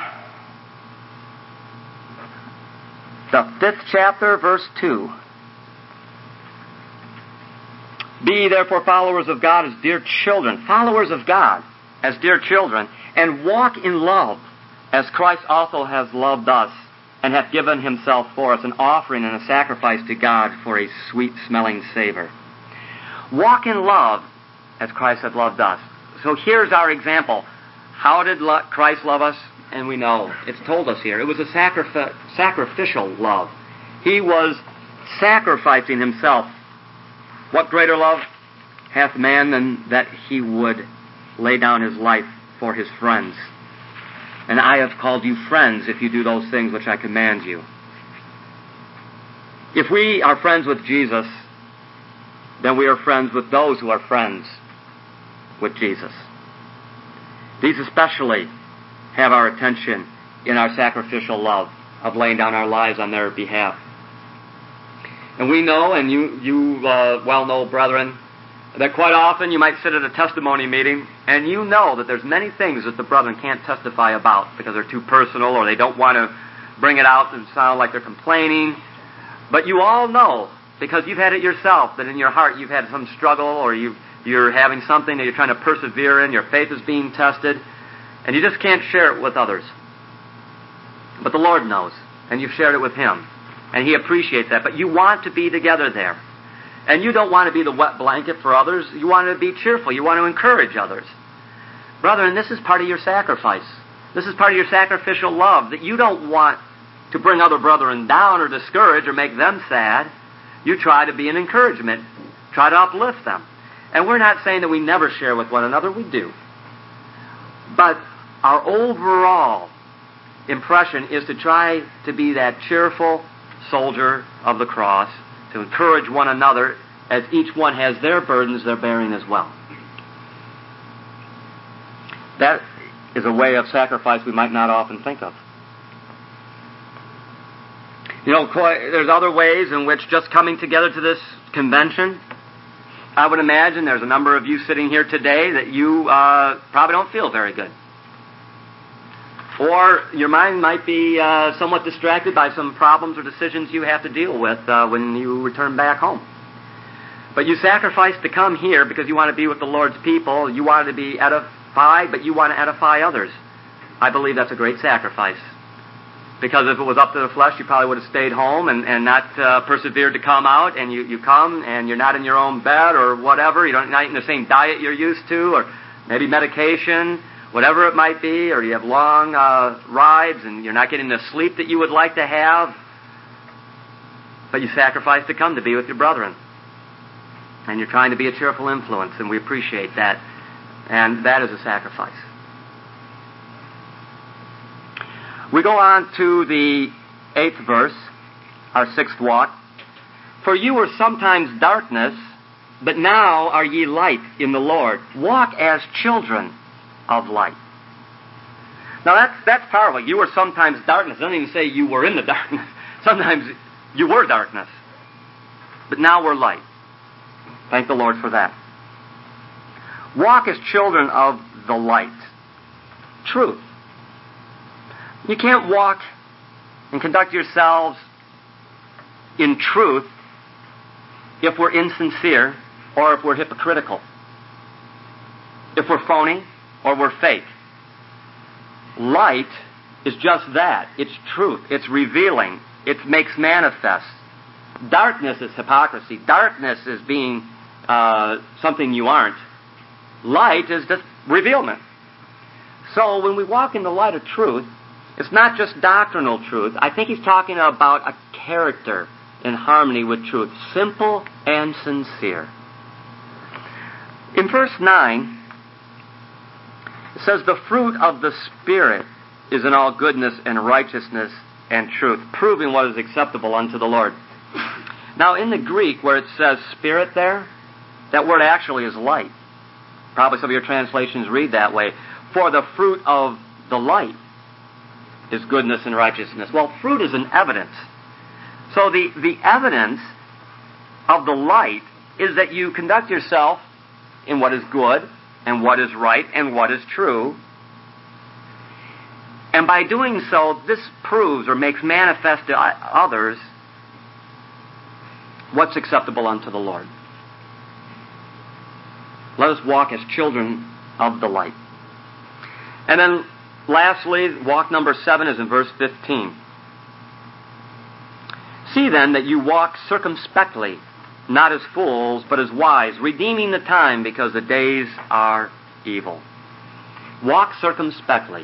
the 5th chapter, verse 2. Be ye therefore followers of God as dear children, followers of God as dear children, and walk in love, as Christ also has loved us, and hath given himself for us, an offering and a sacrifice to God for a sweet-smelling savor. Walk in love, as Christ hath loved us. So here's our example. How did Christ love us? And we know, it's told us here. It was a sacrificial love. He was sacrificing himself. What greater love hath man than that he would lay down his life for his friends? And I have called you friends if you do those things which I command you. If we are friends with Jesus, then we are friends with those who are friends with Jesus. These especially have our attention in our sacrificial love of laying down our lives on their behalf. And we know, and you well know, brethren, that quite often you might sit at a testimony meeting and you know that there's many things that the brethren can't testify about because they're too personal or they don't want to bring it out and sound like they're complaining. But you all know, because you've had it yourself, that in your heart you've had some struggle or you're having something that you're trying to persevere in, your faith is being tested, and you just can't share it with others. But the Lord knows, and you've shared it with Him, and He appreciates that. But you want to be together there. And you don't want to be the wet blanket for others. You want to be cheerful. You want to encourage others. Brethren, this is part of your sacrifice. This is part of your sacrificial love, that you don't want to bring other brethren down or discourage or make them sad. You try to be an encouragement. Try to uplift them. And we're not saying that we never share with one another. We do. But our overall impression is to try to be that cheerful soldier of the cross, to encourage one another as each one has their burdens they're bearing as well. That is a way of sacrifice we might not often think of. You know, there's other ways in which just coming together to this convention, I would imagine there's a number of you sitting here today that you probably don't feel very good. Or your mind might be somewhat distracted by some problems or decisions you have to deal with when you return back home. But you sacrifice to come here because you want to be with the Lord's people. You want to be edified, but you want to edify others. I believe that's a great sacrifice. Because if it was up to the flesh, you probably would have stayed home and not persevered to come out. And you come and you're not in your own bed or whatever. You're not eating the same diet you're used to, or maybe medication, whatever it might be, or you have long rides and you're not getting the sleep that you would like to have. But you sacrifice to come to be with your brethren. And you're trying to be a cheerful influence, and we appreciate that. And that is a sacrifice. We go on to the 8th verse, our 6th walk. For you were sometimes darkness, but now are ye light in the Lord. Walk as children of light. Now that's powerful. You were sometimes darkness. It doesn't even say you were in the darkness. Sometimes you were darkness. But now we're light. Thank the Lord for that. Walk as children of the light. Truth. You can't walk and conduct yourselves in truth if we're insincere or if we're hypocritical. If we're phony or we're fake. Light is just that. It's truth. It's revealing. It makes manifest. Darkness is hypocrisy. Darkness is being something you aren't. Light is just revealment. So when we walk in the light of truth, it's not just doctrinal truth. I think he's talking about a character in harmony with truth. Simple and sincere. In verse 9, it says, the fruit of the Spirit is in all goodness and righteousness and truth, proving what is acceptable unto the Lord. Now, in the Greek, where it says Spirit there, that word actually is light. Probably some of your translations read that way. For the fruit of the light is goodness and righteousness. Well, fruit is an evidence. So the evidence of the light is that you conduct yourself in what is good and what is right and what is true. And by doing so, this proves or makes manifest to others what's acceptable unto the Lord. Let us walk as children of the light. And then lastly, walk number 7 is in verse 15. See then that you walk circumspectly, not as fools, but as wise, redeeming the time, because the days are evil. Walk circumspectly.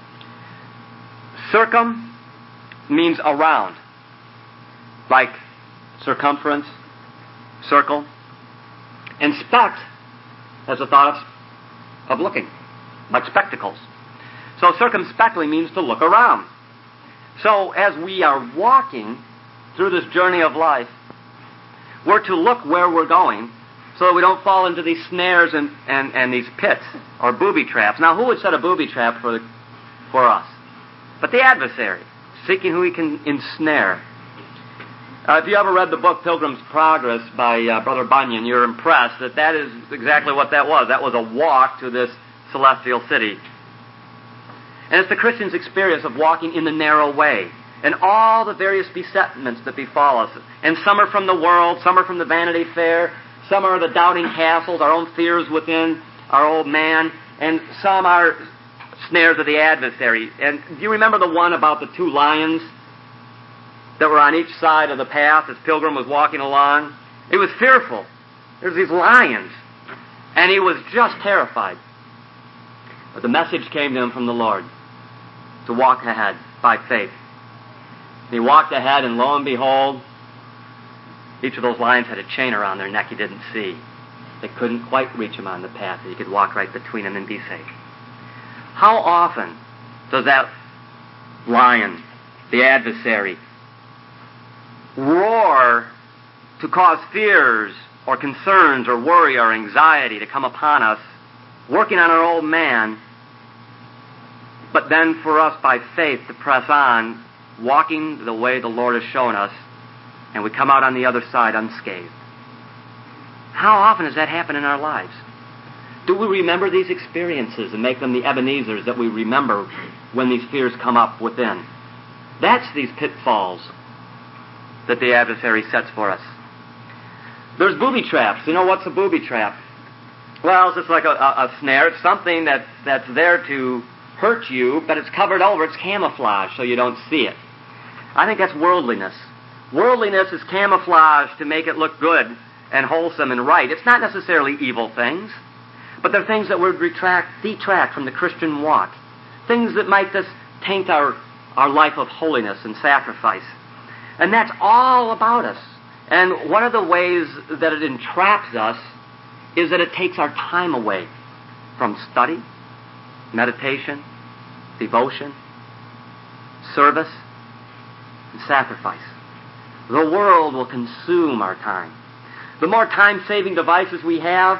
Circum means around, like circumference, circle. And spect has the thought of looking, like spectacles. So circumspectly means to look around. So as we are walking through this journey of life, we're to look where we're going so that we don't fall into these snares and these pits or booby traps. Now, who would set a booby trap for us? But the adversary, seeking who he can ensnare. If you ever read the book Pilgrim's Progress by Brother Bunyan, you're impressed that is exactly what that was. That was a walk to this celestial city. And it's the Christian's experience of walking in the narrow way, and all the various besetments that befall us. And some are from the world, some are from the Vanity Fair, some are the doubting castles, our own fears within our old man, and some are snares of the adversary. And do you remember the one about the 2 lions that were on each side of the path as Pilgrim was walking along? He was fearful. There's these lions. And he was just terrified. But the message came to him from the Lord to walk ahead by faith. He walked ahead, and lo and behold, each of those lions had a chain around their neck he didn't see. They couldn't quite reach him on the path. He could walk right between them and be safe. How often does that lion, the adversary, roar to cause fears or concerns or worry or anxiety to come upon us, working on our old man, but then for us by faith to press on, walking the way the Lord has shown us, and we come out on the other side unscathed? How often does that happen in our lives? Do we remember these experiences and make them the Ebenezers that we remember when these fears come up within? That's these pitfalls that the adversary sets for us. There's booby traps. You know, what's a booby trap? Well, it's just like a snare. It's something that's there to hurt you, but it's covered over. It's camouflage so you don't see it. I think that's worldliness. Worldliness is camouflage to make it look good and wholesome and right. It's not necessarily evil things, but they're things that would detract from the Christian walk. Things that might just taint our life of holiness and sacrifice. And that's all about us. And one of the ways that it entraps us is that it takes our time away from study, meditation, devotion, service, and sacrifice. The world will consume our time. The more time-saving devices we have,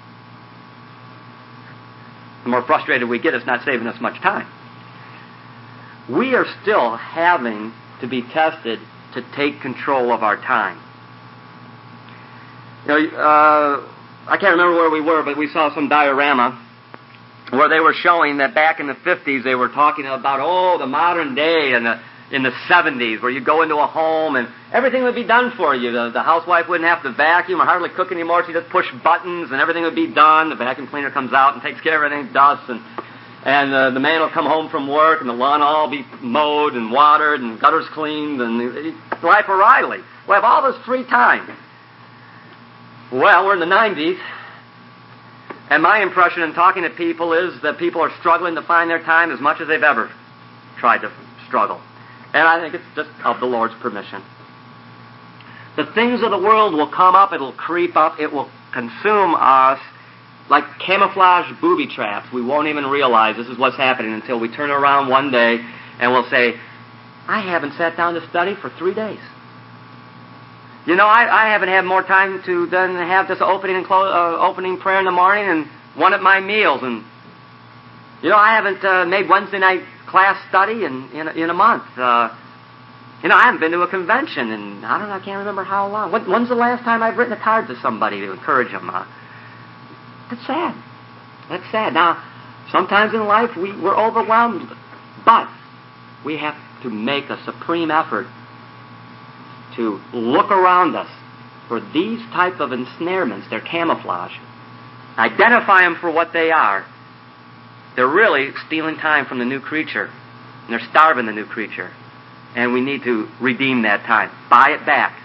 the more frustrated we get. It's not saving us much time. We are still having to be tested to take control of our time. You know, I can't remember where we were, but we saw some diorama where they were showing that back in the 50s they were talking about, the modern day and in the 70s, where you go into a home and everything would be done for you. The housewife wouldn't have to vacuum or hardly cook anymore. She'd just push buttons and everything would be done. The vacuum cleaner comes out and takes care of everything, dust, and the man will come home from work and the lawn will all be mowed and watered and gutters cleaned and life will Riley. We'll have all this free time. Well, we're in the 90s, and my impression in talking to people is that people are struggling to find their time as much as they've ever tried to struggle. And I think it's just of the Lord's permission. The things of the world will come up, it'll creep up, it will consume us like camouflage booby traps. We won't even realize this is what's happening until we turn around one day and we'll say, I haven't sat down to study for 3 days. You know, I haven't had more time to than have this opening prayer in the morning and one at my meals. And, you know, I haven't made Wednesday night class study in a month. You know, I haven't been to a convention in, I can't remember how long. When's the last time I've written a card to somebody to encourage them? That's sad. That's sad. Now, sometimes in life we're overwhelmed, but we have to make a supreme effort to look around us for these type of ensnarements. They're camouflage identify them for what they are, they're really stealing time from the new creature. And they're starving the new creature. And we need to redeem that time. Buy it back.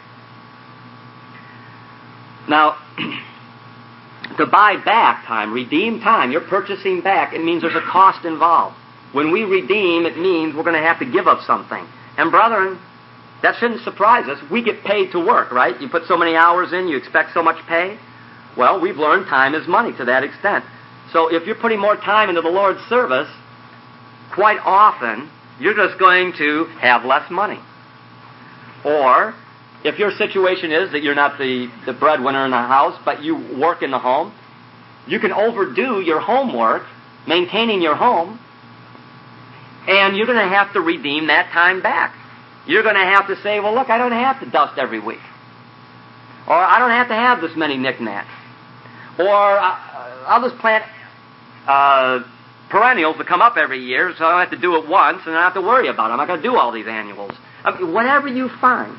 Now, to buy back time, redeem time, you're purchasing back, it means there's a cost involved. When we redeem, it means we're going to have to give up something. And brethren, that shouldn't surprise us. We get paid to work, right? You put so many hours in, you expect so much pay. Well, we've learned time is money to that extent. So if you're putting more time into the Lord's service, quite often, you're just going to have less money. Or, if your situation is that you're not the breadwinner in the house, but you work in the home, you can overdo your homework, maintaining your home, and you're going to have to redeem that time back. You're going to have to say, well, look, I don't have to dust every week. Or I don't have to have this many knickknacks. Or I'll just plant perennials that come up every year, so I don't have to do it once, and I don't have to worry about it. I'm not going to do all these annuals. I mean, whatever you find.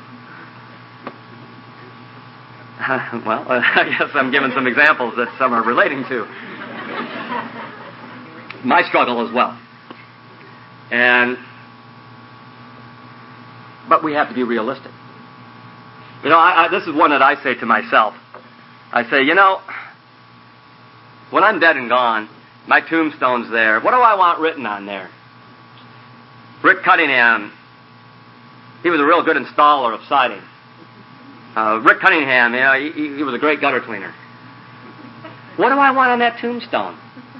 Well, I guess I'm giving some examples that some are relating to. My struggle as well. But we have to be realistic. You know, this is one that I say to myself. I say, you know, when I'm dead and gone, my tombstone's there. What do I want written on there? Rick Cunningham, he was a real good installer of siding. Rick Cunningham, you know, he was a great gutter cleaner. What do I want on that tombstone?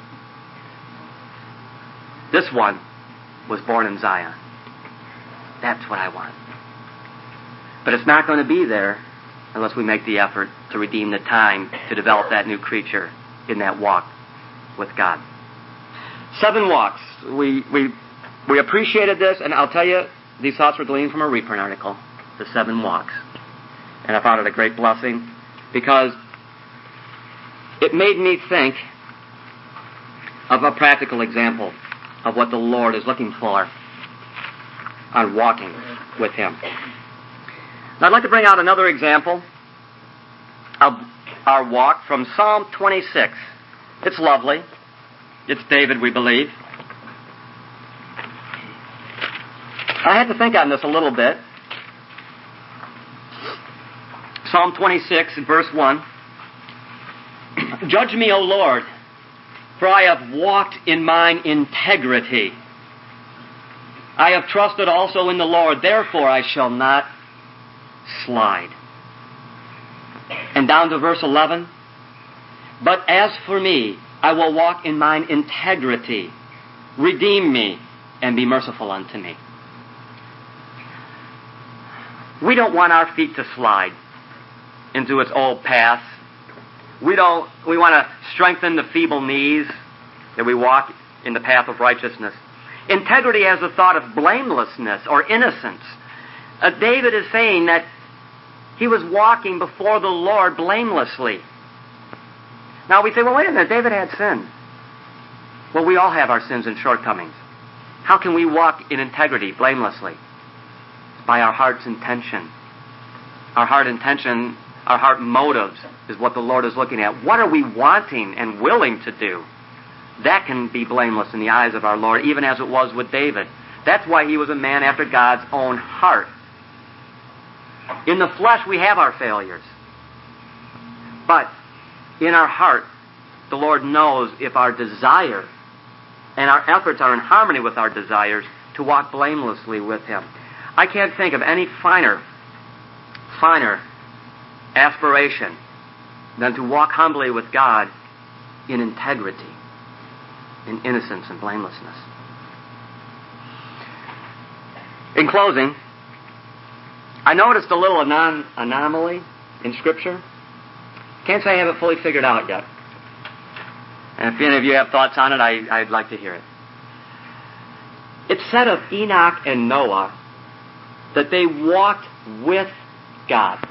This one was born in Zion. That's what I want. But it's not going to be there unless we make the effort to redeem the time to develop that new creature in that walk with God. 7 walks. We appreciated this, and I'll tell you, these thoughts were gleaned from a reprint article, The 7 Walks. And I found it a great blessing because it made me think of a practical example of what the Lord is looking for on walking with Him. Now, I'd like to bring out another example of our walk from Psalm 26. It's lovely. It's David, we believe. I had to think on this a little bit. Psalm 26, verse 1. Judge me, O Lord, for I have walked in mine integrity. I have trusted also in the Lord, therefore I shall not slide. And down to verse 11. But as for me, I will walk in mine integrity. Redeem me and be merciful unto me. We don't want our feet to slide into its old paths. We want to strengthen the feeble knees that we walk in the path of righteousness. Integrity has the thought of blamelessness or innocence. David is saying that he was walking before the Lord blamelessly. Now we say, well, wait a minute, David had sin. Well, we all have our sins and shortcomings. How can we walk in integrity blamelessly? By our heart's intention. Our heart intention, our heart motives is what the Lord is looking at. What are we wanting and willing to do? That can be blameless in the eyes of our Lord, even as it was with David. That's why he was a man after God's own heart. In the flesh, we have our failures. But in our heart, the Lord knows if our desire and our efforts are in harmony with our desires to walk blamelessly with Him. I can't think of any finer aspiration than to walk humbly with God in integrity, in innocence and blamelessness. In closing, I noticed a little anomaly in Scripture. Can't say I have it fully figured out yet. And if any of you have thoughts on it, I'd like to hear it. It said of Enoch and Noah that they walked with God.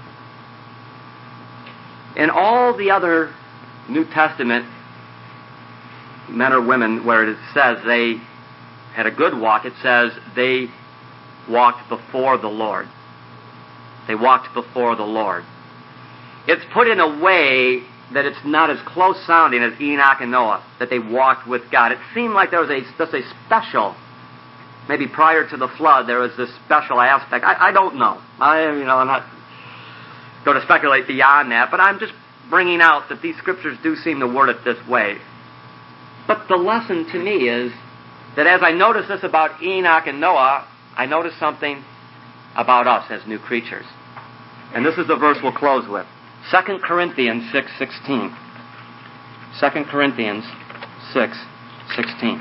In all the other New Testament men or women where it says they had a good walk, it says they walked before the Lord. They walked before the Lord. It's put in a way that it's not as close sounding as Enoch and Noah, that they walked with God. It seemed like there was just a special, maybe prior to the flood, there was this special aspect. I don't know. I'm not going to speculate beyond that, but I'm just bringing out that these scriptures do seem to word it this way. But the lesson to me is that as I notice this about Enoch and Noah, I notice something about us as new creatures. And this is the verse we'll close with. 2 Corinthians 6:16. 2 Corinthians 6:16.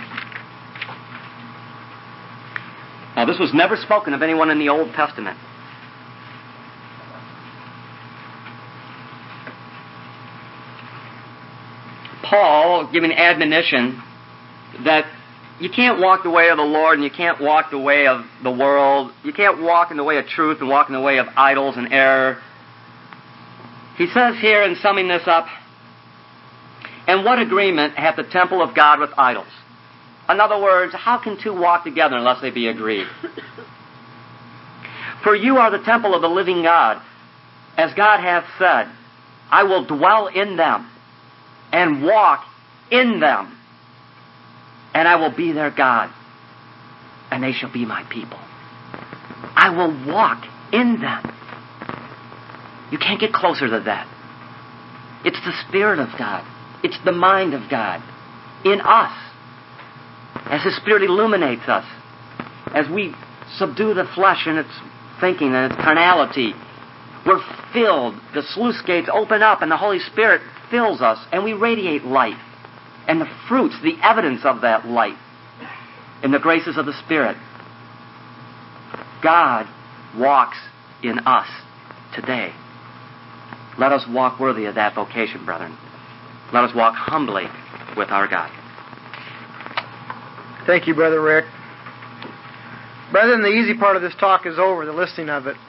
Now, this was never spoken of anyone in the Old Testament. Paul giving admonition that you can't walk the way of the Lord and you can't walk the way of the world. You can't walk in the way of truth and walk in the way of idols and error. He says here in summing this up, and what agreement hath the temple of God with idols? In other words, how can two walk together unless they be agreed? For you are the temple of the living God. As God hath said, I will dwell in them and walk in them, and I will be their God, and they shall be my people. I will walk in them. You can't get closer to that. It's the Spirit of God. It's the mind of God in us. As His Spirit illuminates us, as we subdue the flesh and its thinking and its carnality, we're filled, the sluice gates open up and the Holy Spirit fills us and we radiate light. And the fruits, the evidence of that light in the graces of the Spirit. God walks in us today. Let us walk worthy of that vocation, brethren. Let us walk humbly with our God. Thank you, Brother Rick. Brethren, the easy part of this talk is over, the listening of it.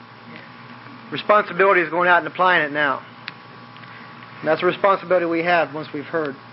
Responsibility is going out and applying it now. And that's a responsibility we have once we've heard.